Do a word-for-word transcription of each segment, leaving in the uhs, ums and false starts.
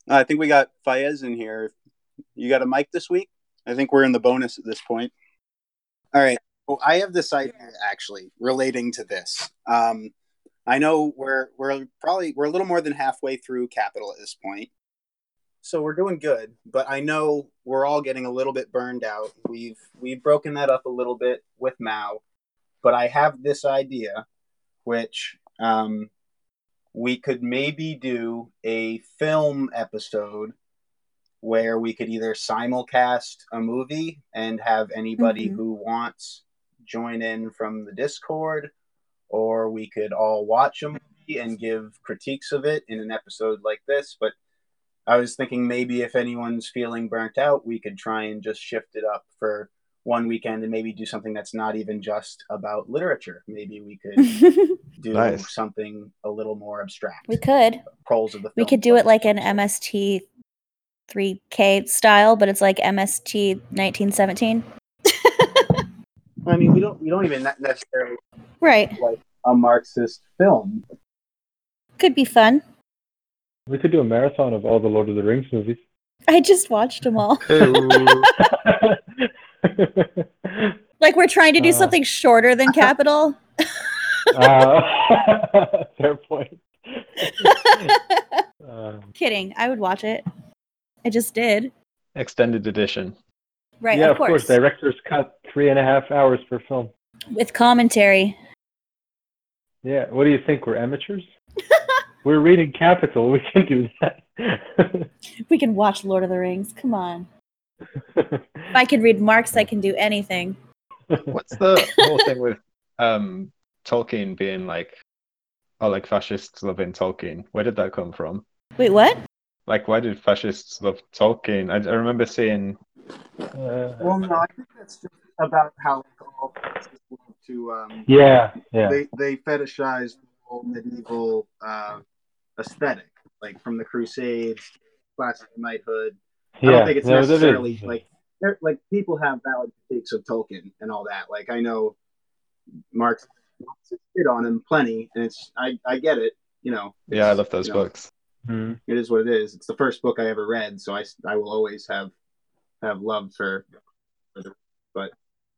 I think we got Fayez in here. You got a mic this week? I think we're in the bonus at this point. All right. Well, I have this idea actually relating to this. Um, I know we're we're probably we're a little more than halfway through Capital at this point, so we're doing good. But I know we're all getting a little bit burned out. We've we've broken that up a little bit with Mao, but I have this idea, which um, we could maybe do a film episode where we could either simulcast a movie and have anybody Mhm. who wants join in from the Discord, or we could all watch a movie and give critiques of it in an episode like this. But I was thinking maybe if anyone's feeling burnt out, we could try and just shift it up for one weekend and maybe do something that's not even just about literature. Maybe we could do Nice. something a little more abstract. We could. Pros of the We film could do it club like an episode. M S T three K style, but it's like M S T nineteen seventeen. I mean, we don't we don't even necessarily Right. like a Marxist film. Could be fun. We could do a marathon of all the Lord of the Rings movies. I just watched them all. Ooh. Like we're trying to do Uh. something shorter than Capital. uh, fair point. Um, Kidding. I would watch it. I just did. Extended edition. Right, yeah, of course. Director's cut three and a half hours per film. With commentary. Yeah, what do you think? We're amateurs? We're reading Capital. We can do that. We can watch Lord of the Rings. Come on. If I could read Marx, I can do anything. What's the whole thing with um, Tolkien being like, oh, like fascists loving Tolkien? Where did that come from? Wait, what? Like, why did fascists love Tolkien? I, I remember seeing. Uh, Well, no, I think that's just about how like, all places love to um, yeah, yeah. they they fetishize the whole medieval uh, aesthetic, like from the Crusades, classic knighthood. I yeah. don't think it's no, that is- necessarily like they're- like people have valid critiques of Tolkien and all that. Like I know Marx shit on him plenty, and it's I I get it. You know. Yeah, I it's, love those you know, books. Hmm. It is what it is. It's the first book I ever read, so I, I will always have have love for, for the, but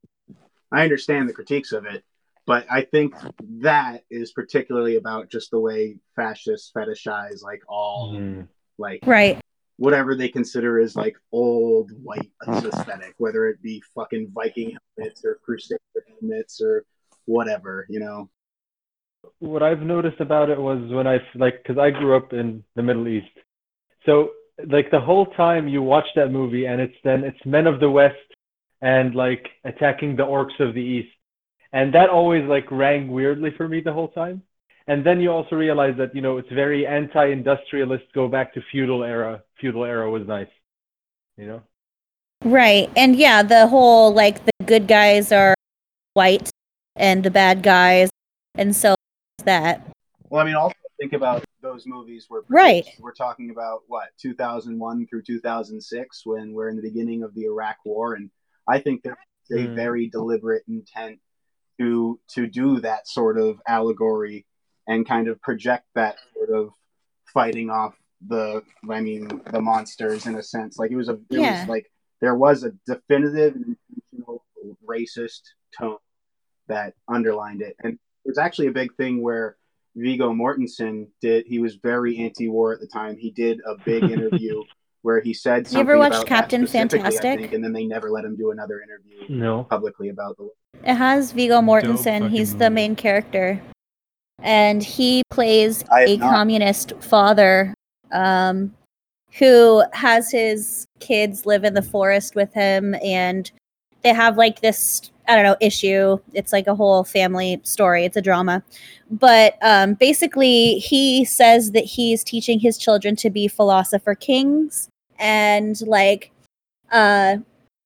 I understand the critiques of it. But I think that is particularly about just the way fascists fetishize like all Mhm. like Right. whatever they consider as like old white aesthetic, whether it be fucking Viking helmets or Crusader helmets or whatever, you know. What I've noticed about it was when I like, because I grew up in the Middle East, so like the whole time you watch that movie, and it's then it's men of the West and like attacking the orcs of the East, and that always like rang weirdly for me the whole time. And then you also realize that you know it's very anti-industrialist. Go back to feudal era. Feudal era was nice, you know. Right. And yeah, the whole like the good guys are white and the bad guys, and so that. Well, I mean, also think about those movies were Right. We're talking about what two thousand one through two thousand six, when we're in the beginning of the Iraq War, and I think there's a Mm. very deliberate intent to to do that sort of allegory and kind of project that sort of fighting off the, I mean, the monsters in a sense. Like it was a, it Yeah. was like there was a definitive and intentional racist tone that underlined it, and it was actually a big thing where Viggo Mortensen did. He was very anti-war at the time. He did a big interview where he said something You ever watched about Captain that specifically, Fantastic? I think, and then they never let him do another interview No. publicly about the. It has Viggo Mortensen. fucking He's the movie. main character. And he plays I have a not. communist father um, who has his kids live in the forest with him. And they have like this, I don't know, issue. It's like a whole family story. It's a drama. But um, basically, he says that he's teaching his children to be philosopher kings. And like, uh,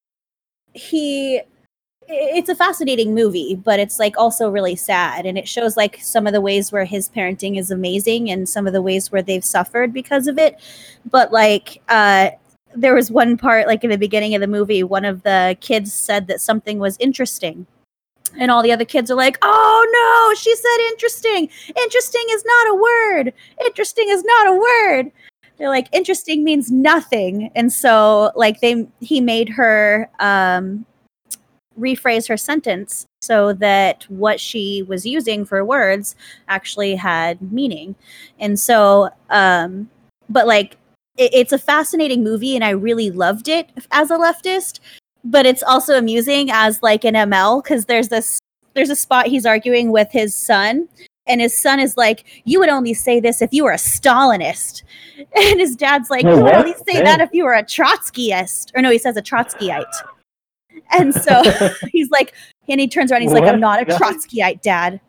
he it's a fascinating movie, but it's like also really sad, and it shows like some of the ways where his parenting is amazing and some of the ways where they've suffered because of it. But like uh there was one part like in the beginning of the movie, one of the kids said that something was interesting, and all the other kids are like, oh no, she said interesting. Interesting is not a word. Interesting is not a word. they're like, interesting means nothing. And so like they he made her um, rephrase her sentence so that what she was using for words actually had meaning. And so um, but like it, it's a fascinating movie and I really loved it as a leftist, but it's also amusing as like an M L because there's this there's a spot he's arguing with his son. And his son is like, you would only say this if you were a Stalinist. And his dad's like, No, you would what? only say Damn. that if you were a Trotskyist. Or no, he says a Trotskyite. And so he's like, and he turns around, he's like, I'm not a What? Trotskyite, Dad.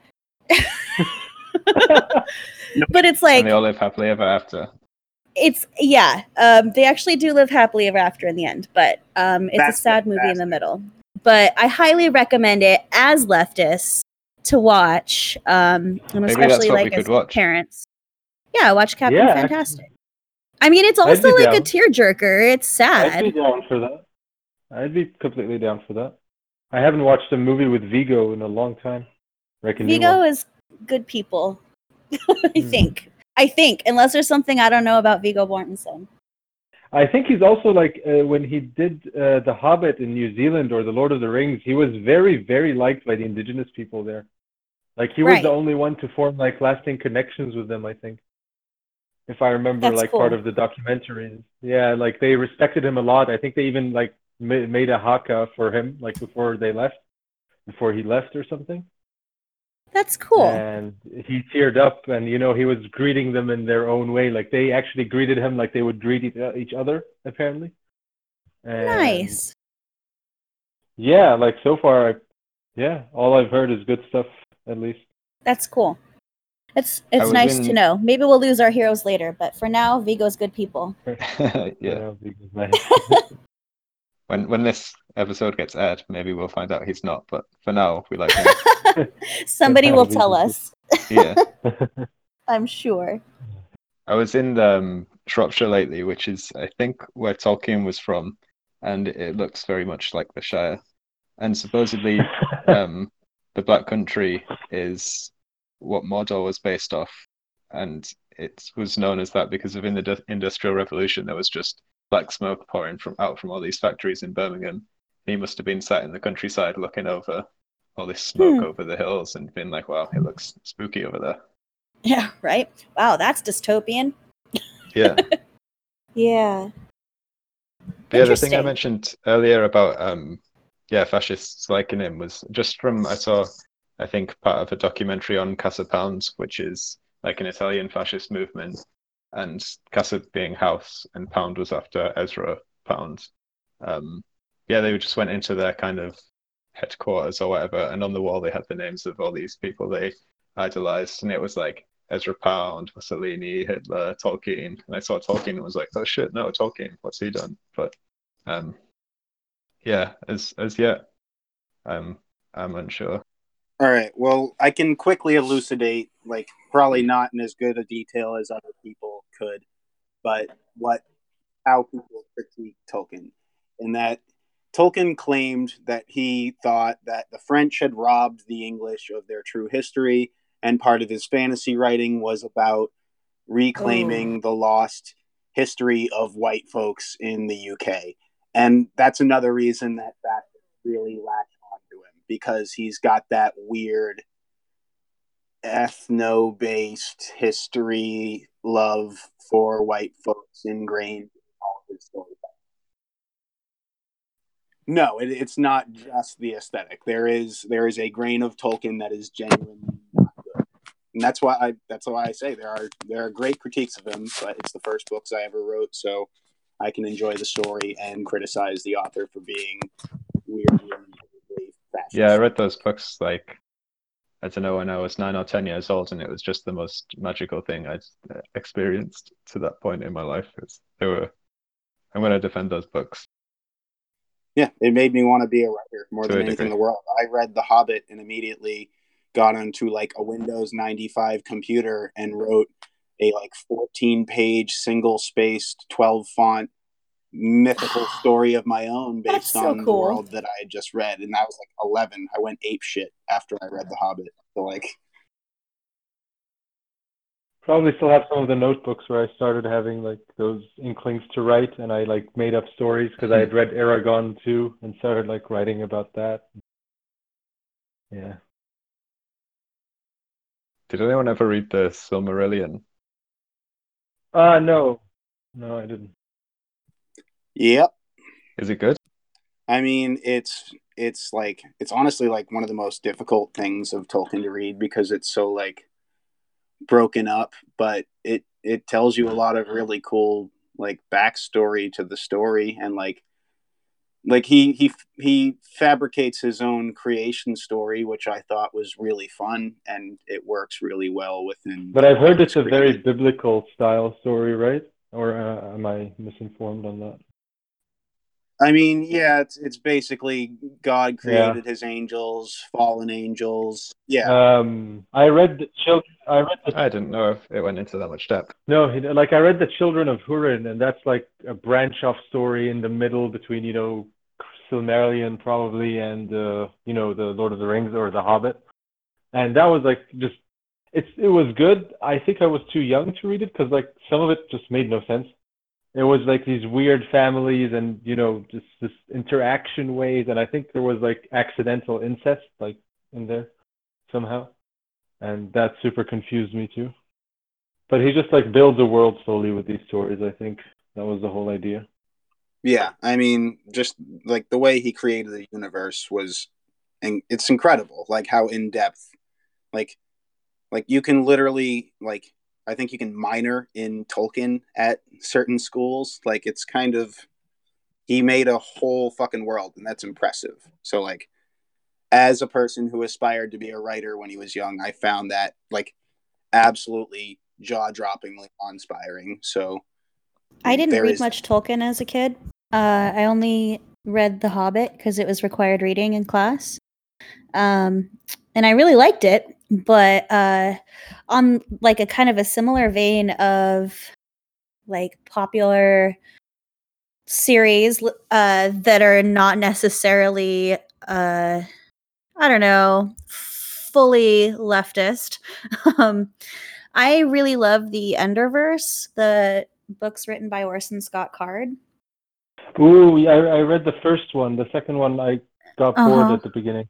But it's like, And they all live happily ever after. it's, yeah, um, they actually do live happily ever after in the end. But um, it's That's a sad movie in the fantastic. middle. But I highly recommend it as leftists to watch, um, and Maybe especially that's what we like as could watch. parents. Yeah, watch Captain Yeah, Fantastic. I mean, it's I'd also be like a down. tearjerker. It's I'd be sad. down for that. I'd be completely down for that. I haven't watched a movie with Vigo in a long time. Like a new Vigo one. is good people. I Hmm. think. I think, unless there's something I don't know about Vigo Mortensen. I think he's also like uh, when he did uh, The Hobbit in New Zealand or The Lord of the Rings, he was very, very liked by the indigenous people there. Like he was Right. the only one to form like lasting connections with them, I think. If I remember, That's like part cool. of the documentary. Yeah, like they respected him a lot. I think they even like ma- made a haka for him, like before they left, before he left or something. That's cool. And he teared up, and you know he was greeting them in their own way. Like they actually greeted him like they would greet each each other, apparently. And Nice. yeah, like so far, I, yeah, all I've heard is good stuff, at least. That's cool. It's I it's was nice to in- know. Maybe we'll lose our heroes later, but for now, Vigo's good people. yeah. Yeah, because nice. When when this episode gets aired, maybe we'll find out he's not. But for now, we like him. Somebody will Vigo's tell good. us. Yeah. I'm sure. I was in um, Shropshire lately, which is, I think, where Tolkien was from, and it looks very much like the Shire. And supposedly, um, the Black Country is what Mordor was based off, and it was known as that because of in the du- Industrial Revolution, there was just black smoke pouring from out from all these factories in Birmingham. He must have been sat in the countryside looking over all this smoke Hmm. over the hills and been like, "Wow, it looks spooky over there." Yeah, right? Wow, that's dystopian. Yeah. Yeah. But yeah, the thing I Interesting. mentioned earlier about um yeah, fascists liking him was just from I saw I think part of a documentary on Casa Pound, which is like an Italian fascist movement, and Casa being house and Pound was after Ezra Pound. Um yeah, they just went into their kind of headquarters or whatever, and on the wall they had the names of all these people they idolized, and it was like Ezra Pound, Mussolini, Hitler, Tolkien. And I saw Tolkien and was like, oh shit, no, Tolkien, what's he done? But um, yeah, as as yet, I'm I'm unsure. All right. Well, I can quickly elucidate, like probably not in as good a detail as other people could, but what how people critique Tolkien, in that Tolkien claimed that he thought that the French had robbed the English of their true history, and part of his fantasy writing was about reclaiming the lost history of white folks in the U K. And that's another reason that that really latched onto him, because he's got that weird ethno-based history love for white folks ingrained in all of his stories. No, it, it's not just the aesthetic. There is there is a grain of Tolkien that is genuinely not good, and that's why I that's why I say there are there are great critiques of him, but it's the first books I ever wrote, so I can enjoy the story and criticize the author for being weird and fascist. Yeah, I read those books like I don't know when I was nine or ten years old, and it was just the most magical thing I'd uh, experienced to that point in my life. It's, they were. I'm going to defend those books Yeah, it made me want to be a writer more to than a anything in degree. the world. I read The Hobbit and immediately got onto like a Windows ninety-five computer and wrote a like fourteen page single spaced twelve font mythical story of my own That's based so on the cool. world that I had just read. And I was like eleven. I went ape shit after I read The Hobbit. So like probably still have some of the notebooks where I started having like those inklings to write, and I like made up stories because I had read Aragon too and started like writing about that. Yeah. Did anyone ever read the Silmarillion? Uh no. No, I didn't. Yep. Is it good? I mean, it's it's like it's honestly like one of the most difficult things of Tolkien to read because it's so like broken up, but it it tells you a lot of really cool like backstory to the story, and like like he he he fabricates his own creation story, which I thought was really fun, and it works really well within. But I've heard it's a created. very biblical style story, right? Or uh, am I misinformed on that? I mean, yeah, it's it's basically God created Yeah. his angels, fallen angels. Yeah. Um, I read the children. I read the. I didn't know if it went into that much depth. No, he, like I read the Children of Hurin, and that's like a branch off story in the middle between you know Silmarillion probably and uh, you know the Lord of the Rings or the Hobbit, and that was like just it's it was good. I think I was too young to read it because like some of it just made no sense. It was like these weird families and you know just this interaction ways, and I think there was like accidental incest like in there somehow, and that super confused me too. But he just like builds a world slowly with these stories. I think that was the whole idea. Yeah, I mean, just like the way he created the universe was, and it's incredible. Like how in depth, like, like you can literally like I think you can minor in Tolkien at certain schools. Like it's kind of he made a whole fucking world, and that's impressive. So like, as a person who aspired to be a writer when he was young, I found that like absolutely jaw-droppingly awe-inspiring. So I didn't there read is much Tolkien as a kid. Uh, I only read The Hobbit because it was required reading in class. Um, and I really liked it, but uh, on like a kind of a similar vein of like popular series uh, that are not necessarily, uh, I don't know, fully leftist. um, I really love the Enderverse, the books written by Orson Scott Card. Ooh, yeah, I, I read the first one. The second one, I got bored Uh-huh. at the beginning.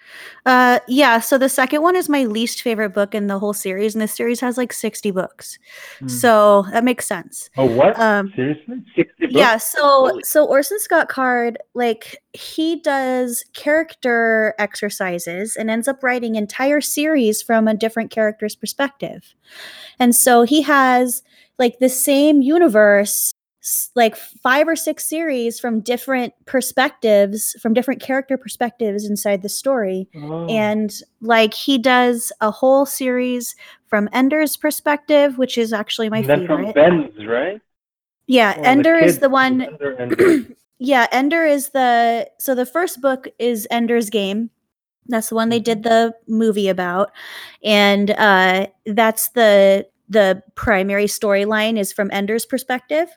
Uh, yeah, so the second one is my least favorite book in the whole series, and this series has like sixty books. Hmm. So that makes sense. Oh, what? Um, Seriously? sixty books? Yeah, so Holy. so Orson Scott Card, like he does character exercises and ends up writing entire series from a different character's perspective. And so he has like the same universe, s- like five or six series from different perspectives, from different character perspectives inside the story. Oh. And like he does a whole series from Ender's perspective, which is actually my And then from favorite. Ben's, right? Yeah, Or the Ender is kid the one. was under Ender. Yeah, Ender is the so the first book is Ender's Game. That's the one they Mhm. did the movie about, and uh, that's the the primary storyline is from Ender's perspective,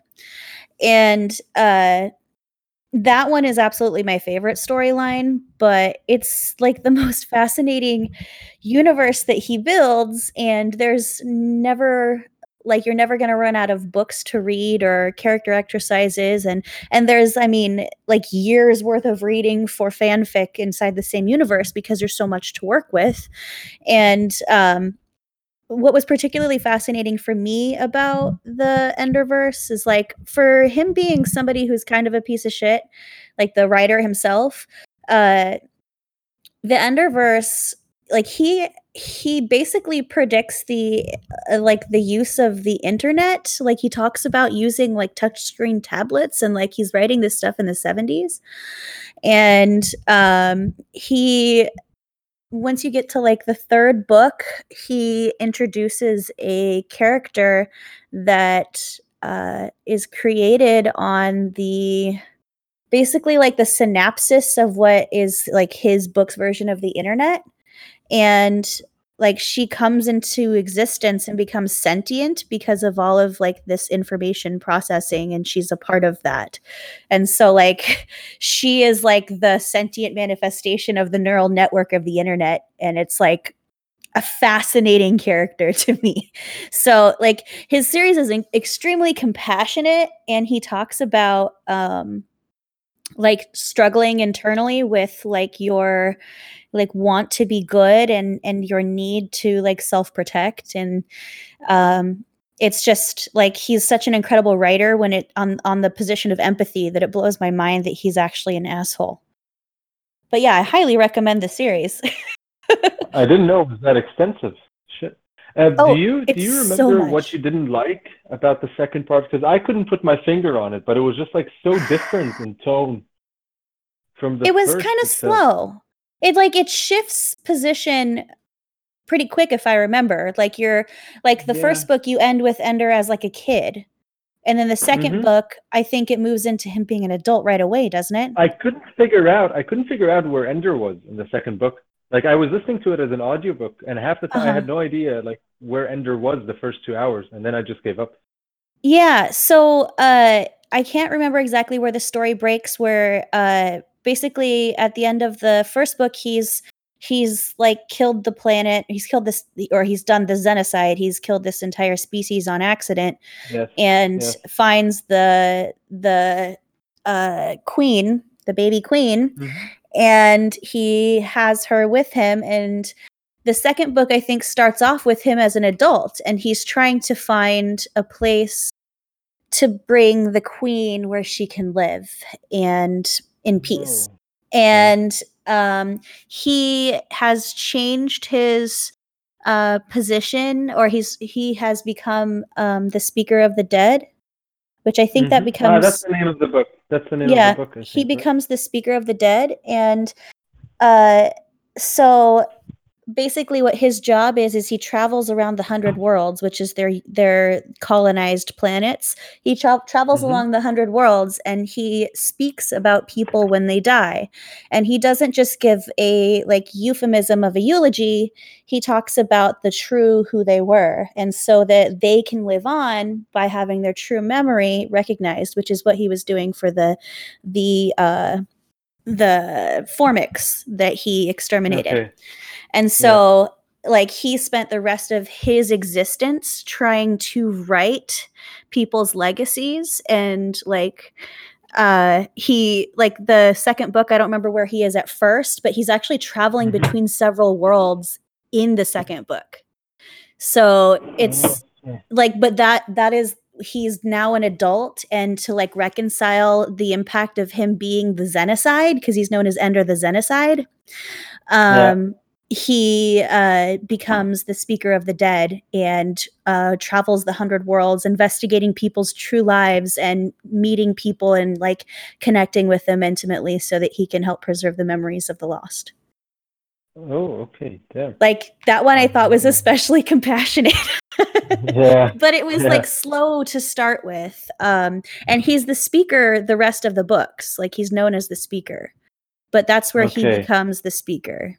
and uh, that one is absolutely my favorite storyline. But it's like the most fascinating universe that he builds, and there's never like you're never going to run out of books to read or character exercises, and and there's I mean like years worth of reading for fanfic inside the same universe because there's so much to work with. And um what was particularly fascinating for me about the Enderverse is like for him being somebody who's kind of a piece of shit, like the writer himself, uh the Enderverse, like he he basically predicts the uh, like the use of the internet. Like he talks about using like touchscreen tablets, and like he's writing this stuff in the seventies. And um he once you get to like the third book, he introduces a character that uh is created on the basically like the synopsis of what is like his book's version of the internet. And like she comes into existence and becomes sentient because of all of like this information processing, and she's a part of that. And so like she is like the sentient manifestation of the neural network of the internet, and it's like a fascinating character to me. So like his series is in- extremely compassionate, and he talks about um like struggling internally with like your like want to be good and and your need to like self-protect. And um it's just like he's such an incredible writer when it on on the position of empathy that it blows my mind that he's actually an asshole. But yeah, I highly recommend the series. I didn't know it was that extensive. Shit. Uh, do Oh, you do it's you so remember what much. you didn't like about the second part? Because I couldn't put my finger on it, but it was just like so different in tone from the It was first. kind of It felt. slow. It like it shifts position pretty quick if I remember. Like you're like the Yeah. first book you end with Ender as like a kid. And then the second Mm-hmm. book, I think it moves into him being an adult right away, doesn't it? I couldn't figure out. I couldn't figure out where Ender was in the second book. Like I was listening to it as an audiobook, and half the time I Uh-huh. had no idea like where Ender was the first two hours, and then I just gave up. Yeah, so uh I can't remember exactly where the story breaks where uh basically at the end of the first book he's he's like killed the planet. He's killed this or he's done the xenocide. He's killed this entire species on accident Yes. and Yes. finds the the uh queen, the baby queen, Mm-hmm. and he has her with him. And the second book I think starts off with him as an adult, and he's trying to find a place to bring the queen where she can live and in peace. Oh. And um, he has changed his uh, position, or he's he has become um, the speaker of the dead, which I think that Mm-hmm. Ah, that's becomes the name of the book. That's the name of the yeah, book, I he think, right? becomes the speaker of the dead. And uh, so basically what his job is is he travels around the hundred worlds, which is their their colonized planets. He tra- travels Mm-hmm. along the hundred worlds, and he speaks about people when they die. And he doesn't just give a like euphemism of a eulogy. He talks about the true who they were, and so that they can live on by having their true memory recognized, which is what he was doing for the the uh the Formics that he exterminated. Okay. And so yeah. like he spent the rest of his existence trying to write people's legacies. And like uh he like the second book, I don't remember where he is at first, but he's actually traveling Mm-hmm. between several worlds in the second book. So it's Oh, okay. like but that that is he's now an adult, and to like reconcile the impact of him being the xenocide, because he's known as Ender the Xenocide, Yeah. um he uh becomes the speaker of the dead and uh travels the hundred worlds, investigating people's true lives and meeting people and like connecting with them intimately so that he can help preserve the memories of the lost. Oh, okay. Damn. Like that one I thought was Uh, especially compassionate. yeah. But it was Yeah. like slow to start with. Um and he's the speaker the rest of the books. Like he's known as the speaker. But that's where he Okay. becomes the speaker.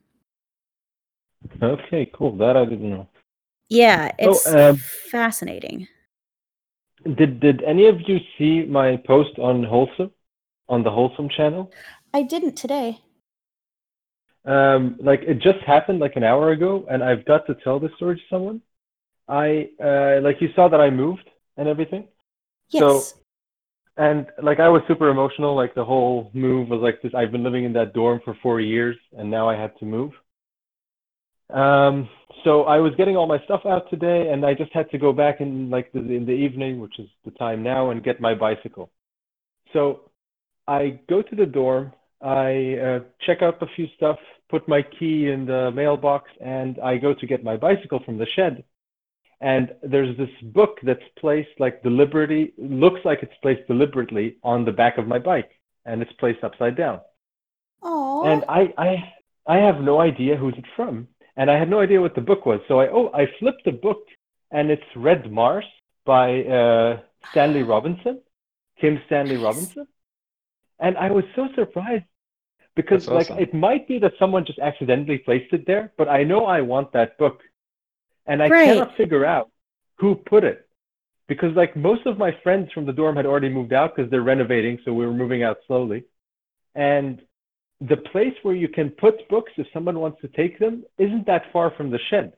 Okay, cool. That I didn't know. Yeah, it's Oh, um, fascinating. did did any of you see my post on Wholesome, on the Wholesome channel? I didn't today. Um, like it just happened like an hour ago, and I've got to tell this story to someone. I uh, like you saw that I moved and everything. Yes. So, and like I was super emotional. Like the whole move was like this. I've been living in that dorm for four years, and now I had to move. Um, so I was getting all my stuff out today, and I just had to go back in like the, in the evening, which is the time now, and get my bicycle. So I go to the dorm. I uh, check out a few stuff, put my key in the mailbox, and I go to get my bicycle from the shed. And there's this book that's placed like deliberately, looks like it's placed deliberately on the back of my bike, and it's placed upside down. Oh. And I, I, I have no idea who's it from, and I had no idea what the book was. So I, oh, I flipped the book, and it's Red Mars by uh, Stanley Robinson, Kim Stanley Robinson. And I was so surprised because That's awesome. like it might be that someone just accidentally placed it there, but I know I want that book. And I Right. cannot figure out who put it. Because like most of my friends from the dorm had already moved out because they're renovating, so we were moving out slowly. And the place where you can put books if someone wants to take them isn't that far from the shed.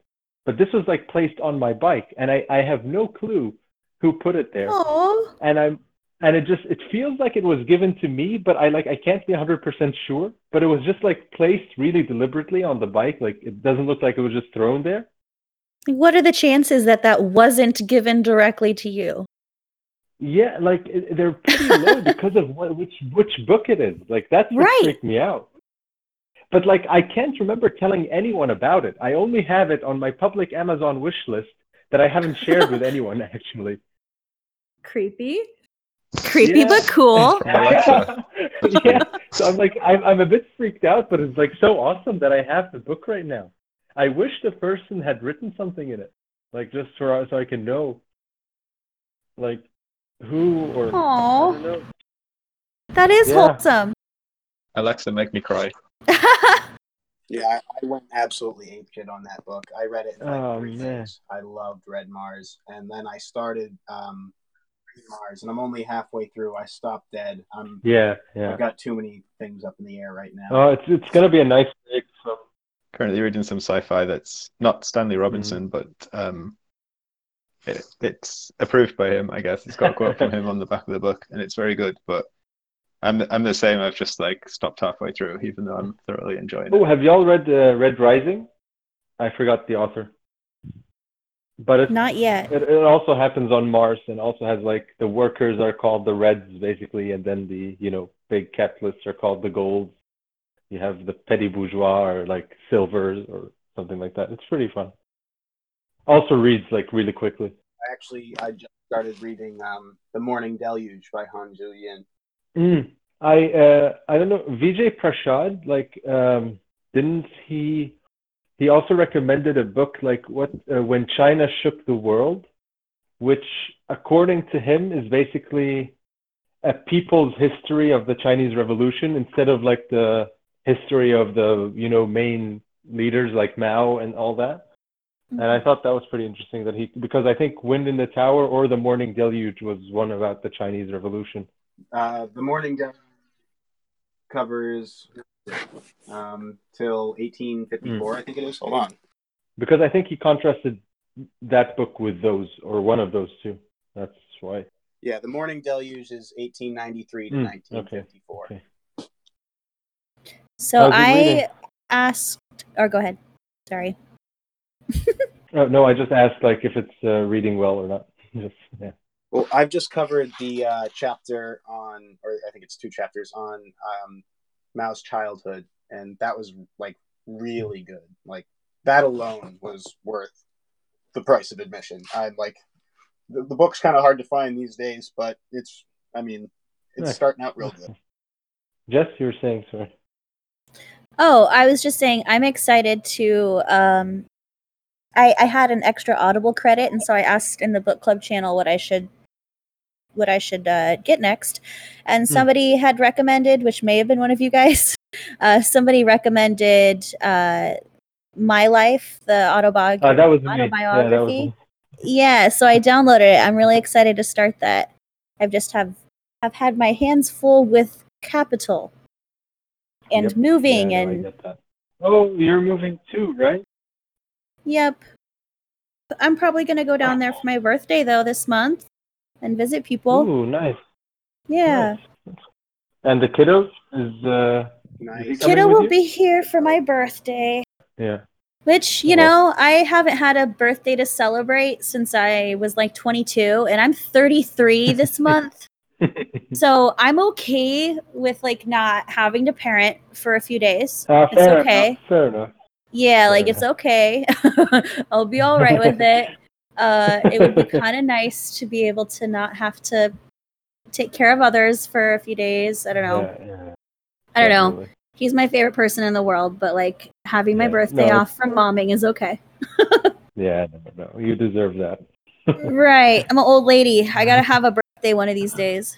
but this was like placed on my bike, and I, I have no clue who put it there. Oh, And I'm and it just it feels like it was given to me, but I like I can't be one hundred percent sure. But it was just like placed really deliberately on the bike. Like it doesn't look like it was just thrown there. what are the chances that that wasn't given directly to you? Yeah, like it, they're pretty low because of what, which which book it is. Like that's what Right. freaked me out. But like I can't remember telling anyone about it. I only have it on my public Amazon wish list that I haven't shared with anyone actually. Creepy. Creepy Yeah. but cool. Alexa. Yeah. So I'm like I'm I'm a bit freaked out, but it's like so awesome that I have the book right now. I wish the person had written something in it, like just for so I can know, like who or I Aw, don't know. that is Yeah. wholesome. Alexa, make me cry. Yeah, I, I went absolutely apeshit on that book. I read it in like Oh, three man. days. I loved Red Mars, and then I started um, Green Mars, and I'm only halfway through. I stopped dead. I'm Yeah, yeah. I've got too many things up in the air right now. Oh, it's it's gonna be a nice break. So Currently reading some sci-fi that's not Stanley Robinson, but um, it, it's approved by him, I guess. It's got a quote from him on the back of the book, and it's very good. But I'm I'm the same. I've just like stopped halfway through, even though I'm thoroughly enjoying oh, it. have y'all read uh, Red Rising? I forgot the author, but it's Not yet. it, it also happens on Mars, and also has like the workers are called the Reds basically, and then the you know big capitalists are called the Golds. You have the petty bourgeois or like silvers or something like that. It's pretty fun. Also reads like really quickly. Actually, I just started reading um, The Morning Deluge by Han Ju Yin. Mm. I uh, I don't know. Vijay Prashad, like, um, didn't he? He also recommended a book like what uh, When China Shook the World, which, according to him, is basically a people's history of the Chinese Revolution instead of like the history of the you know main leaders like Mao and all that. And I thought that was pretty interesting that he because I think Wind in the Tower or The Morning Deluge was one about the Chinese Revolution. Uh, the Morning Deluge covers um, till eighteen fifty-four, I think it is. Hold on. Because I think he contrasted that book with those or one of those two. That's why. Yeah, The Morning Deluge is eighteen ninety-three to Mm, nineteen fifty-four. okay. So How's it I reading? asked, or go ahead. Sorry. Oh, no, I just asked like if it's uh, reading well or not. Just yeah. Well, I've just covered the uh, chapter on, or I think it's two chapters on um, Mao's childhood, and that was like really good. Like that alone was worth the price of admission. I like the, the book's kind of hard to find these days, but it's, I mean, it's Nice. starting out real good. Jess, you were saying sorry. Oh, I was just saying I'm excited to um I, I had an extra Audible credit, and so I asked in the book club channel what I should what I should uh, get next. And Hmm. somebody had recommended, which may have been one of you guys, uh, somebody recommended uh, My Life, the autobiog- Uh, that was me. autobiography. Yeah, that was me. Yeah, so I downloaded it. I'm really excited to start that. I've just have have had my hands full with Capital and Yep. moving Yeah, no, I and get that. Oh, you're moving too, right? yep. I'm probably gonna go down there for my birthday though this month and visit people. Ooh, nice. Yeah. Nice. And the kiddo is uh Nice. is he coming Kiddo with will you? be here for my birthday. Yeah. Which, you Oh. know, I haven't had a birthday to celebrate since I was like twenty-two, and I'm thirty-three this month. So I'm okay with like not having to parent for a few days. Ah, It's fair okay. enough. Fair enough. Yeah, Fair like it's okay. I'll be all right with it. Uh, it would be kind of nice to be able to not have to take care of others for a few days. I don't know. Yeah, yeah, I don't know. definitely. He's my favorite person in the world, but like having my Yeah. birthday No, off from momming is okay. Yeah, no, no, you deserve that. Right. I'm an old lady. I gotta have a birthday one of these days.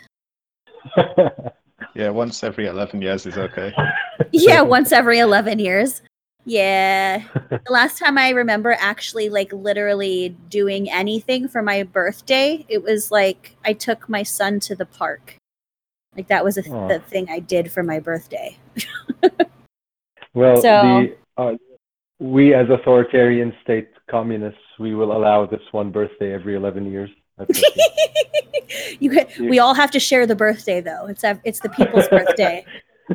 Yeah, once every eleven years is okay. Yeah, once every eleven years. Yeah. The last time I remember actually like literally doing anything for my birthday, it was like I took my son to the park. Like that was a th- Aw. the thing I did for my birthday. Well, So- the uh, we as authoritarian state communists, we will allow this one birthday every eleven years. That's okay. you could, we all have to share the birthday, though. It's ev- it's the people's birthday.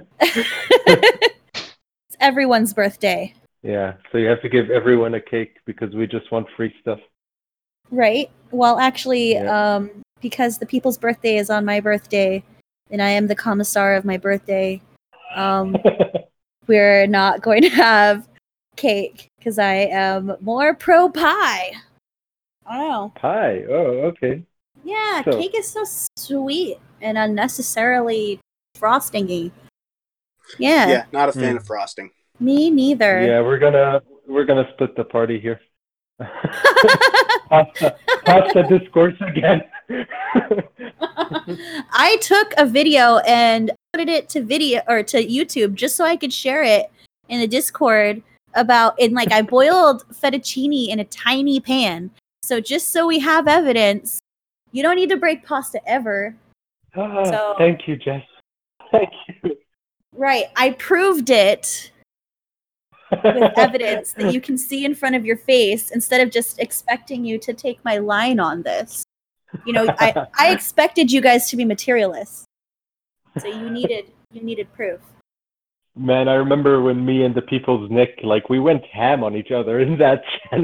It's everyone's birthday. Yeah, so you have to give everyone a cake because we just want free stuff. Right. Well, actually, Yeah. um, because the people's birthday is on my birthday, and I am the commissar of my birthday, um, we're not going to have cake because I am more pro pie. I don't know. Pie. Oh, okay. Yeah, So- cake is so sweet and unnecessarily frostingy. Yeah, Yeah, not a fan Hmm. of frosting. me neither. Yeah, we're gonna we're gonna split the party here. pasta, pasta discourse again. I took a video and put it to video or to YouTube just so I could share it in the Discord about in like I boiled fettuccine in a tiny pan. So just so we have evidence, you don't need to break pasta ever. Ah, So- Thank you, Jess. Thank you. Right. I proved it with evidence that you can see in front of your face instead of just expecting you to take my line on this. You know, I, I expected you guys to be materialists. So you needed you needed proof. Man, I remember when me and the People's Nick, like, we went ham on each other in that channel.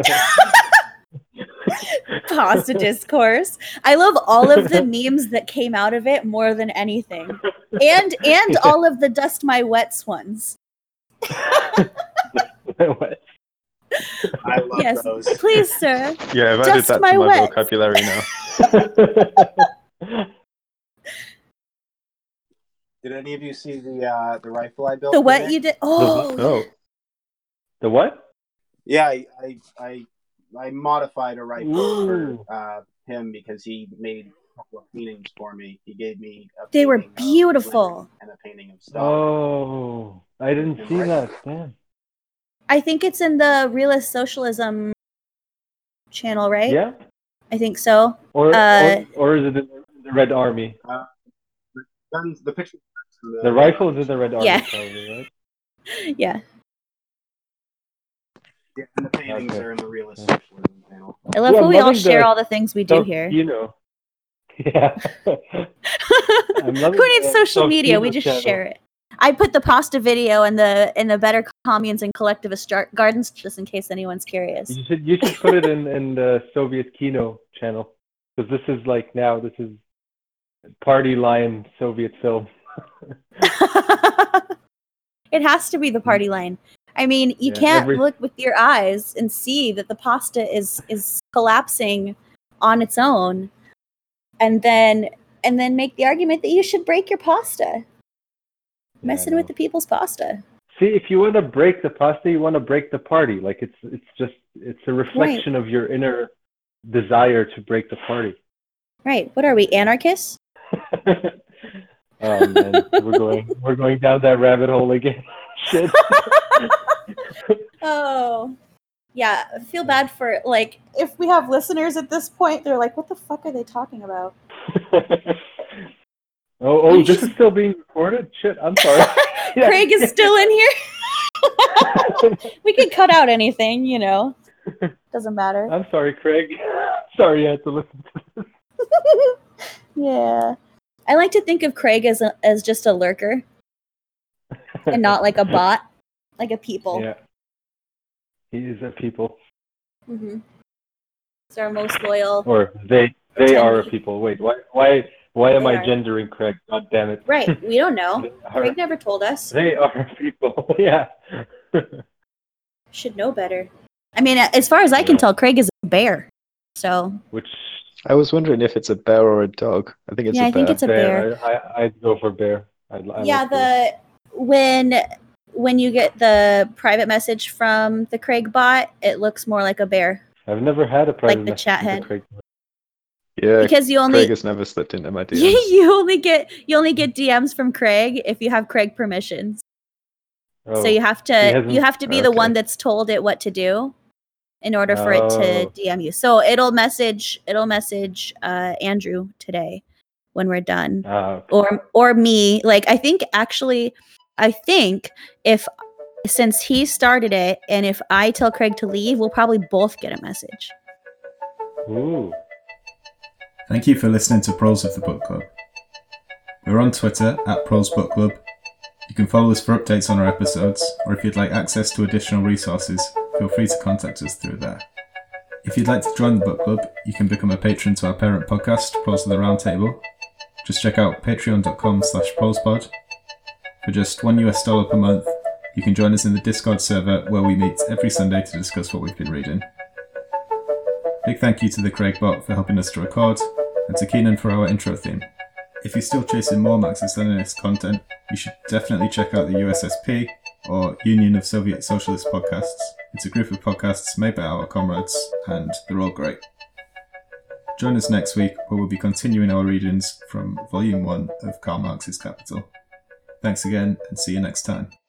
Pasta discourse. I love all of the memes that came out of it more than anything. And and all of the dust my wets ones. I love Yes. those. Please, sir. Yeah, I've added Just that my to my wets. vocabulary now. Did any of you see the uh, the rifle I built? The what today? you did oh Oh, The what? Yeah, I, I I I modified a rifle Ooh. for uh, him because he made a couple of paintings for me. He gave me a They were painting of beautiful. Lenin and a painting of Stalin. Oh, I didn't see that. Damn. I think it's in the Realist Socialism channel, right? Yeah? I think so. Or, Uh, or or is it in the Red Army? Guns, the picture. The rifle is in the Red Army, Yeah. probably, right? Yeah. Yeah, and the paintings Okay. are in the realist socialism channel. I love Yeah, how we all loving share the all the things we do Self- here. You know. Yeah. I'm loving Who needs the social media? Self-Kino We just channel. share it. I put the pasta video in the in the Better Communes and Collectivist Jar- Gardens just in case anyone's curious. You should you should put it in, in the Soviet Kino channel. Because this is like now, this is party line Soviet film. It has to be the party line. I mean, you Yeah, can't every- look with your eyes and see that the pasta is is collapsing on its own, and then and then make the argument that you should break your pasta. Messing Yeah, I with know. the people's pasta. See, if you want to break the pasta, you want to break the party. Like it's it's just it's a reflection of your inner desire to break the party. Right. What are we, anarchists? Oh man, we're going we're going down that rabbit hole again. Shit. Oh. Yeah, I feel bad for, like, if we have listeners at this point, they're like, what the fuck are they talking about? oh, oh, this is still being recorded? Shit, I'm sorry. Yeah. Craig is still in here. We can cut out anything, you know. Doesn't matter. I'm sorry, Craig. Sorry you had to listen to this. Yeah. I like to think of Craig as a, as just a lurker and not like a bot, like a people. Yeah. He is a people. Mm-hmm. It's our most loyal. Or they they are a Attendee. people. Wait, why why why am They I are. gendering Craig? God damn it. Right. We don't know. They are, Craig never told us. they are people. Yeah. Should know better. I mean, as far as I can Yeah. tell, Craig is a bear. So, Which I was wondering if it's a bear or a dog. I think it's yeah, a I think bear. it's a bear. bear. I, I I'd go for bear. I'd, I Yeah, like bear. the when when you get the private message from the Craig bot, it looks more like a bear I've never had a private the message chat with head. Craig. Yeah, because you Craig only has never slipped into my D Ms. you only get you only get D Ms from Craig if you have Craig permissions. Oh. So you have He to hasn't- you have to be the okay. one that's told it what to do in order for it to Oh. D M you. So it'll message it'll message uh, Andrew today when we're done. Ah, okay. or or me. Like I think actually I think if since he started it, and if I tell Craig to leave, we'll probably both get a message. Ooh. Thank you for listening to Pros of the Book Club. We're on Twitter at Pros Book Club. You can follow us for updates on our episodes, or if you'd like access to additional resources, feel free to contact us through there. If you'd like to join the book club, you can become a patron to our parent podcast, Pros of the Roundtable. Just check out patreon.com slash prospod. For just one US dollar per month, you can join us in the Discord server where we meet every Sunday to discuss what we've been reading. Big thank you to the Craig bot for helping us to record, and to Keenan for our intro theme. If you're still chasing more Marxist-Leninist content, you should definitely check out the U S S P, or Union of Soviet Socialist Podcasts. It's a group of podcasts made by our comrades, and they're all great. Join us next week, where we'll be continuing our readings from Volume one of Karl Marx's Capital. Thanks again, and see you next time.